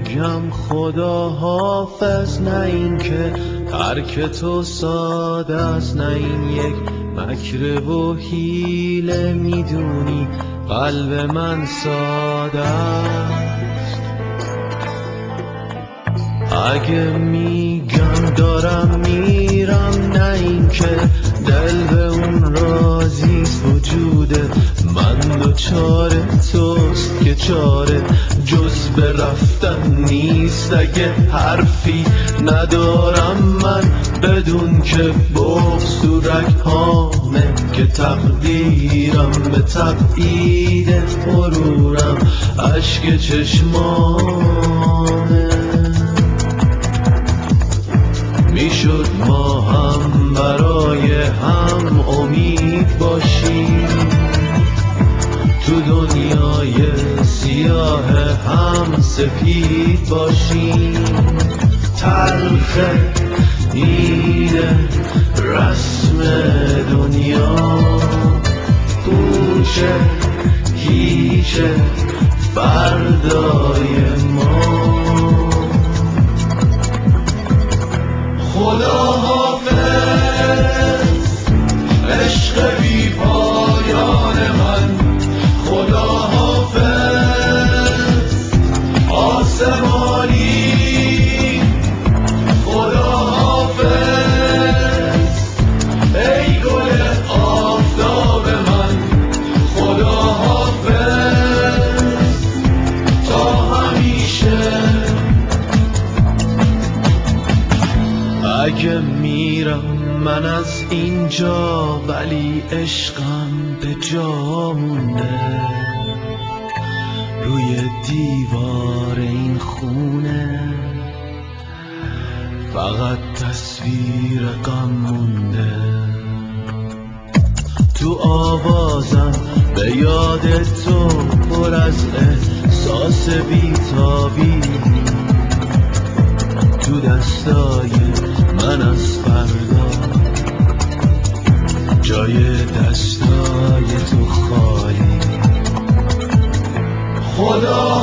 میگم خدا حافظ، نه این که ترک تو ساده است، نه این یک مکر و حیله، میدونی قلب من ساده است. اگه میگم دارم میرم، نه این که دل به اون راضیست، وجود من دچار توست که چاره جز به رفتن نیست. اگه حرفی ندارم من بدون که بغض تو رگ‌هامه، که تقدیرم به تبعیدت مرورم اشک چشمامه. میشد ما هم برای هم امید باشیم، تو دنیای سیاه هم سفید باشیم. تلخ اینه رسم دنیا، پوچه هیچه فردای ما. خدا حافظ عشق بی پایان من، خدا حافظ آسمانی، خدا حافظ ای گل آفتاب من، خدا حافظ تا همیشه. اگه میرم من از اینجا، ولی عشقم به جا مونده، روی دیوار این خونه فقط تصویر غم مونده. تو آوازم به یاد تو پر از احساس بیتابی، تو دستای من از فردا جای دستای تو خالی. خدا